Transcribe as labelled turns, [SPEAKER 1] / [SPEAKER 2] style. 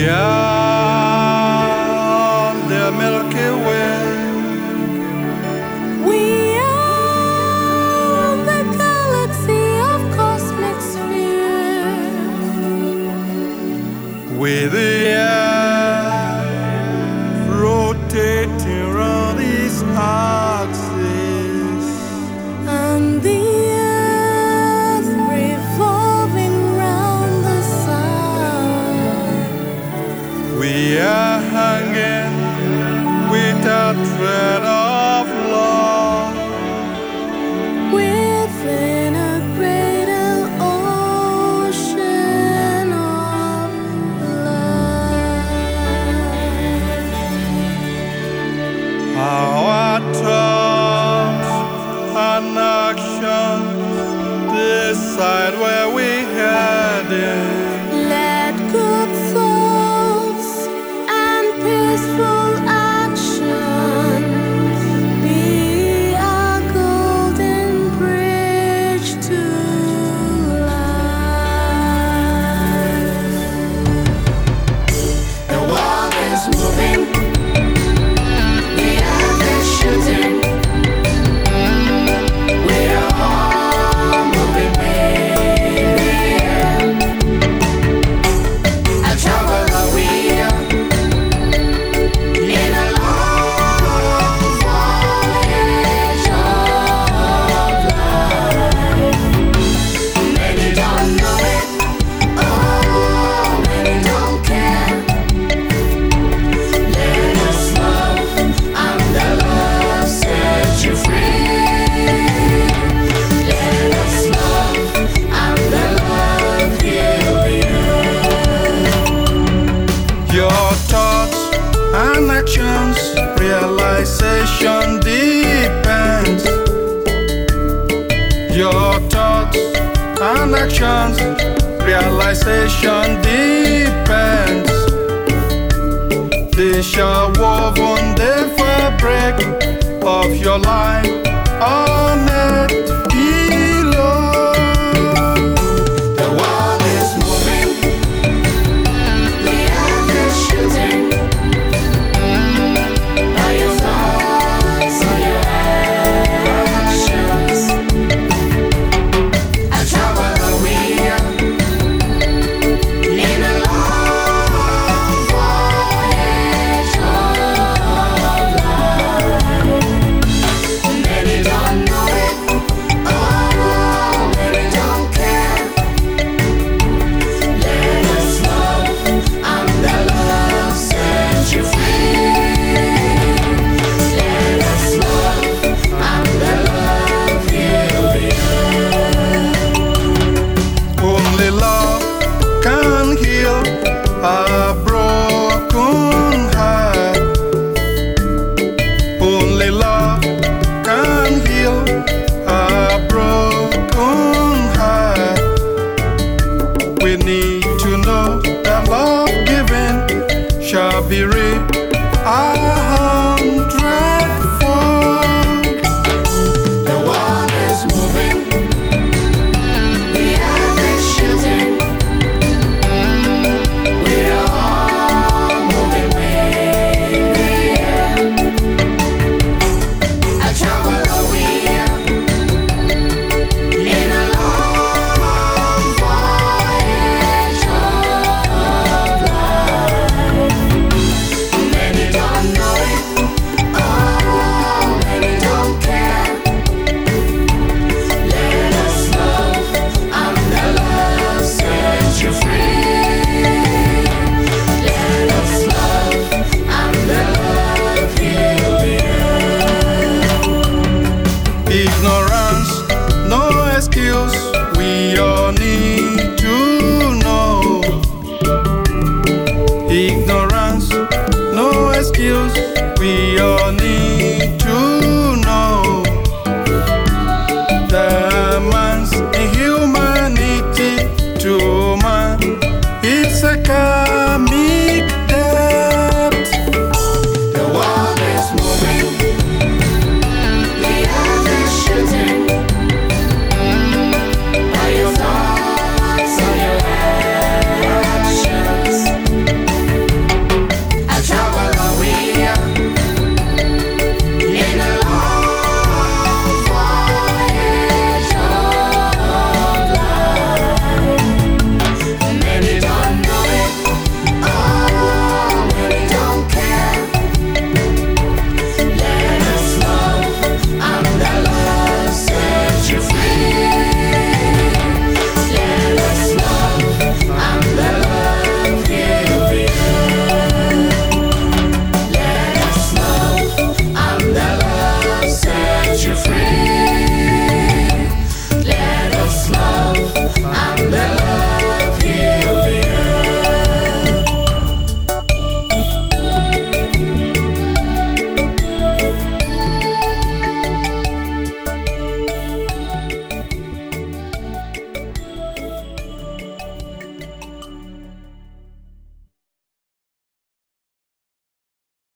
[SPEAKER 1] are the Milky Way.
[SPEAKER 2] We are the galaxy of cosmic spheres.
[SPEAKER 1] With the earth rotating round its axis,
[SPEAKER 2] And the earth revolving round the sun.
[SPEAKER 1] we are hanging with a thread of love.
[SPEAKER 2] Within a greater ocean of love.
[SPEAKER 1] Our thoughts and actions decide where we're heading.
[SPEAKER 2] Let good thoughts and peaceful actions be our golden bridge to life. The world is moving, the earth is shooting. We are all moving in the air. I travel a wheel in a long voyage of life. Many don't know it, oh, many don't care. Let us love, and the love set you free. Let us love, and the love heal you.
[SPEAKER 1] Your thoughts and actions, realization depends. Your thoughts and actions, realization depends. They shall woven the fabric of your life.